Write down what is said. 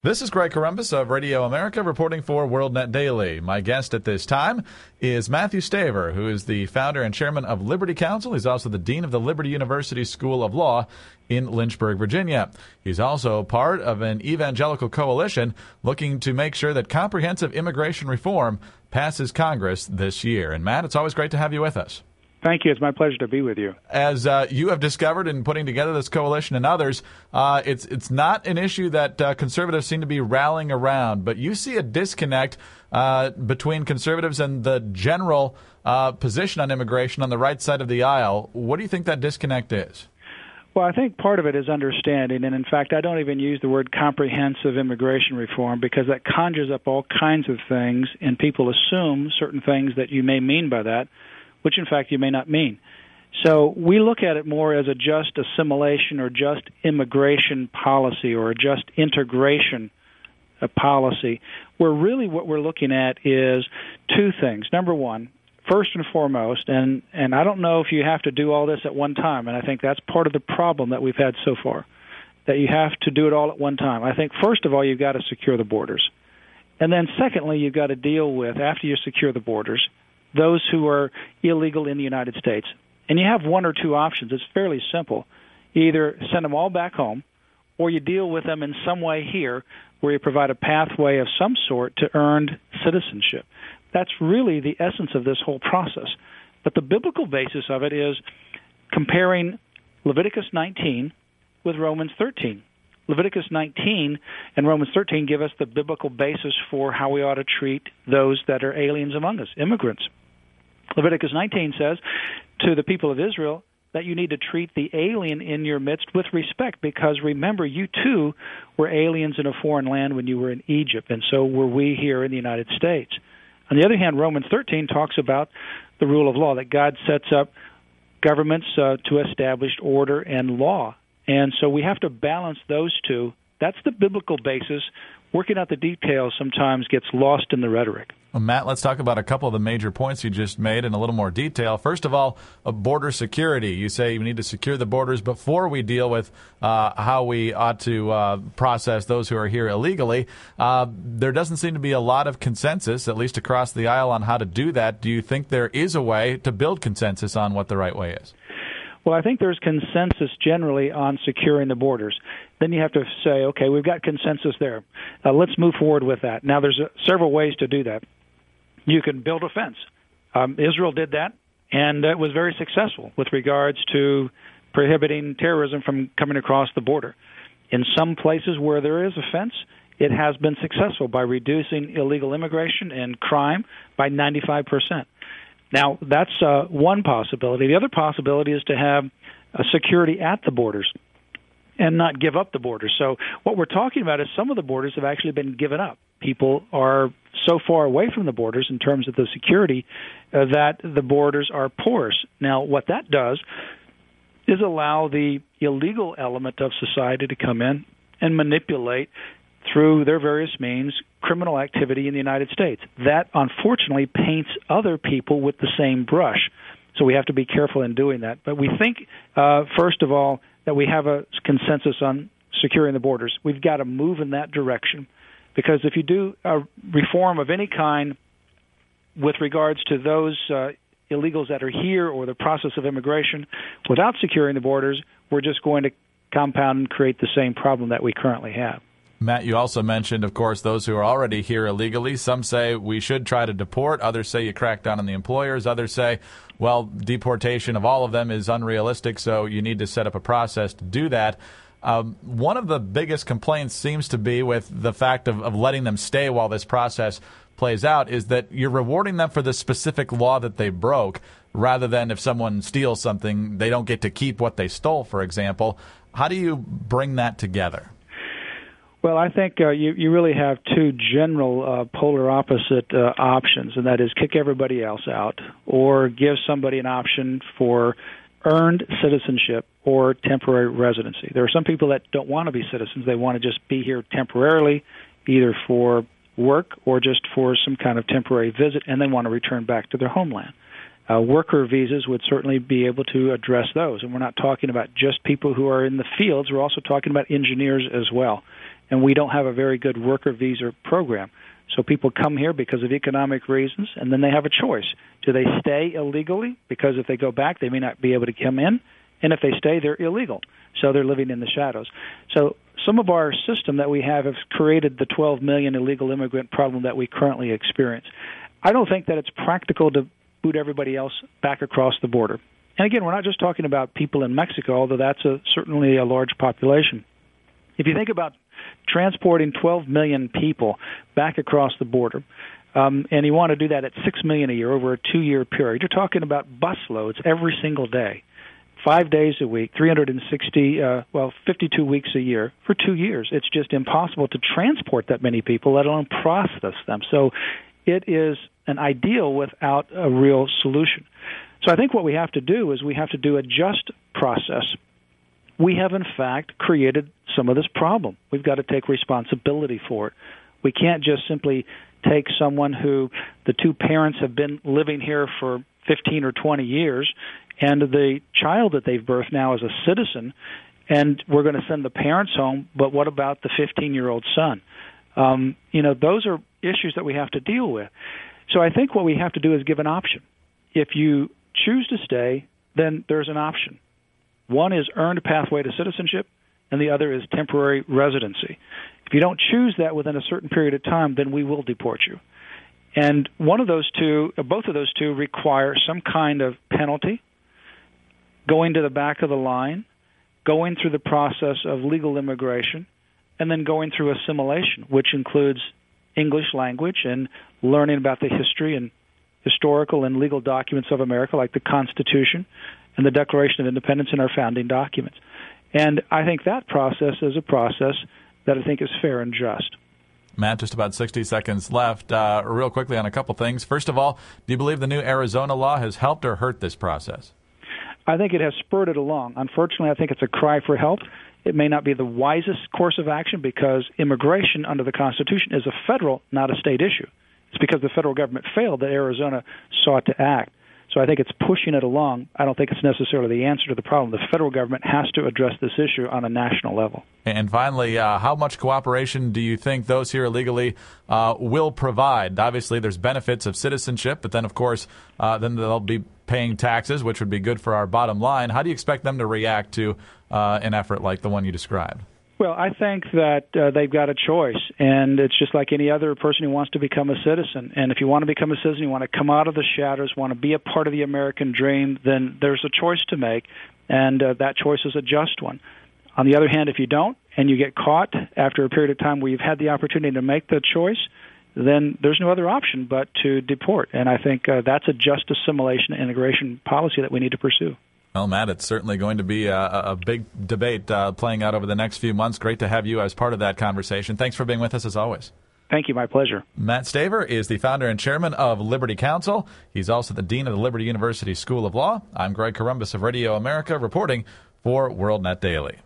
This is Greg Columbus of Radio America reporting for WorldNet Daily. My guest at this time is Matthew Staver, who is the founder and chairman of Liberty Counsel. He's also the dean of the Liberty University School of Law in Lynchburg, Virginia. He's also part of an evangelical coalition looking to make sure that comprehensive immigration reform passes Congress this year. And Matt, it's always great to have you with us. Thank you. It's my pleasure to be with you. As you have discovered in putting together this coalition and others, it's not an issue that conservatives seem to be rallying around, but you see a disconnect between conservatives and the general position on immigration on the right side of the aisle. What do you think that disconnect is? Well, I think part of it is understanding, and in fact, I don't even use the word comprehensive immigration reform because that conjures up all kinds of things, and people assume certain things that you may mean by that, which in fact you may not mean. So we look at it more as a just assimilation or just immigration policy or a just integration policy, where really what we're looking at is two things. Number one, first and foremost, and I don't know if you have to do all this at one time, and I think that's part of the problem that we've had so far, that you have to do it all at one time. I think first of all you've got to secure the borders. And then secondly, you've got to deal with, after you secure the borders, those who are illegal in the United States. And you have one or two options. It's fairly simple. You either send them all back home, or you deal with them in some way here where you provide a pathway of some sort to earned citizenship. That's really the essence of this whole process. But the biblical basis of it is comparing Leviticus 19 with Romans 13. Leviticus 19 and Romans 13 give us the biblical basis for how we ought to treat those that are aliens among us, immigrants. Leviticus 19 says to the people of Israel that you need to treat the alien in your midst with respect because, remember, you too were aliens in a foreign land when you were in Egypt, and so were we here in the United States. On the other hand, Romans 13 talks about the rule of law, that God sets up governments to establish order and law. And so we have to balance those two. That's the biblical basis. Working out the details sometimes gets lost in the rhetoric. Well, Matt, let's talk about a couple of the major points you just made in a little more detail. First of all, border security. You say we need to secure the borders before we deal with how we ought to process those who are here illegally. There doesn't seem to be a lot of consensus, at least across the aisle, on how to do that. Do you think there is a way to build consensus on what the right way is? Well, I think there's consensus generally on securing the borders. Then you have to say, okay, we've got consensus there. Let's move forward with that. Now, there's several ways to do that. You can build a fence. Israel did that, and it was very successful with regards to prohibiting terrorism from coming across the border. In some places where there is a fence, it has been successful by reducing illegal immigration and crime by 95%. Now, that's one possibility. The other possibility is to have security at the borders and not give up the borders. So what we're talking about is some of the borders have actually been given up. People are so far away from the borders in terms of the security that the borders are porous. Now, what that does is allow the illegal element of society to come in and manipulate through their various means criminal activity in the United States. That, unfortunately, paints other people with the same brush. So we have to be careful in doing that. But we think, first of all, that we have a consensus on securing the borders. We've got to move in that direction. Because if you do a reform of any kind with regards to those illegals that are here or the process of immigration, without securing the borders, we're just going to compound and create the same problem that we currently have. Matt, you also mentioned, of course, those who are already here illegally. Some say we should try to deport. Others say you crack down on the employers. Others say, well, deportation of all of them is unrealistic, so you need to set up a process to do that. One of the biggest complaints seems to be with the fact of letting them stay while this process plays out is that you're rewarding them for the specific law that they broke rather than if someone steals something, they don't get to keep what they stole, for example. How do you bring that together? Well, I think you really have two general polar opposite options, and that is kick everybody else out or give somebody an option for earned citizenship or temporary residency. There are some people that don't want to be citizens. They want to just be here temporarily, either for work or just for some kind of temporary visit, and then want to return back to their homeland. Worker visas would certainly be able to address those. And we're not talking about just people who are in the fields. We're also talking about engineers as well. and we don't have a very good worker visa program. So people come here because of economic reasons, and then they have a choice. Do they stay illegally? Because if they go back, they may not be able to come in. And if they stay, they're illegal. So they're living in the shadows. So some of our system that we have created the 12 million illegal immigrant problem that we currently experience. I don't think that it's practical to boot everybody else back across the border. And again, we're not just talking about people in Mexico, although that's certainly a large population. If you think about transporting 12 million people back across the border, and you want to do that at $6 million a year over a 2-year period, you're talking about busloads every single day, 5 days a week, 52 weeks a year for 2 years. It's just impossible to transport that many people, let alone process them. So it is an ideal without a real solution. So I think what we have to do is we have to do a just process. We have, in fact, created some of this problem. We've got to take responsibility for it. We can't just simply take someone who the two parents have been living here for 15 or 20 years, and the child that they've birthed now is a citizen, and we're going to send the parents home, but what about the 15-year-old son? Those are issues that we have to deal with. So I think what we have to do is give an option. If you choose to stay, then there's an option. One is earned pathway to citizenship, and the other is temporary residency. If you don't choose that within a certain period of time, then we will deport you. And both of those two require some kind of penalty, going to the back of the line, going through the process of legal immigration, and then going through assimilation, which includes English language and learning about the history and historical and legal documents of America, like the Constitution and the Declaration of Independence and our founding documents. And I think that process is a process that I think is fair and just. Matt, just about 60 seconds left. Real quickly on a couple things. First of all, do you believe the new Arizona law has helped or hurt this process? I think it has spurred it along. Unfortunately, I think it's a cry for help. It may not be the wisest course of action because immigration under the Constitution is a federal, not a state issue. It's because the federal government failed that Arizona sought to act. So I think it's pushing it along. I don't think it's necessarily the answer to the problem. The federal government has to address this issue on a national level. And finally, how much cooperation do you think those here illegally will provide? Obviously, there's benefits of citizenship, but then, of course, then they'll be paying taxes, which would be good for our bottom line. How do you expect them to react to an effort like the one you described? Well, I think that they've got a choice, and it's just like any other person who wants to become a citizen. And if you want to become a citizen, you want to come out of the shadows, want to be a part of the American dream, then there's a choice to make, and that choice is a just one. On the other hand, if you don't, and you get caught after a period of time where you've had the opportunity to make the choice, then there's no other option but to deport. And I think that's a just assimilation and integration policy that we need to pursue. Well, Matt, it's certainly going to be a big debate playing out over the next few months. Great to have you as part of that conversation. Thanks for being with us, as always. Thank you. My pleasure. Matt Staver is the founder and chairman of Liberty Counsel. He's also the dean of the Liberty University School of Law. I'm Greg Corombos of Radio America, reporting for WorldNet Daily.